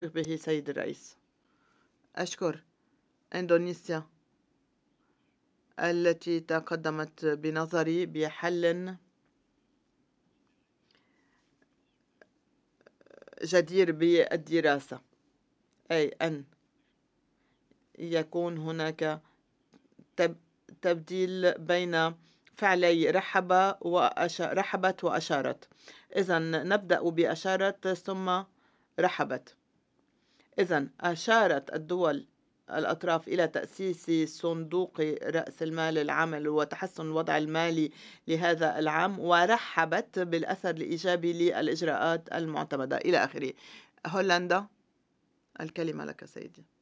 به سيد الرئيس. أشكر إندونيسيا التي تقدمت بنظري بحل جدير بالدراسة، أي أن يكون هناك تبديل بين فعلي رحبت وأشارت. إذن نبدأ بأشارت ثم رحبت. إذن أشارت الدول الأطراف إلى تأسيس صندوق رأس المال العام وتحسن الوضع المالي لهذا العام، ورحبت بالأثر الإيجابي للإجراءات المعتمدة إلى آخره. هولندا، الكلمة لك سيدي.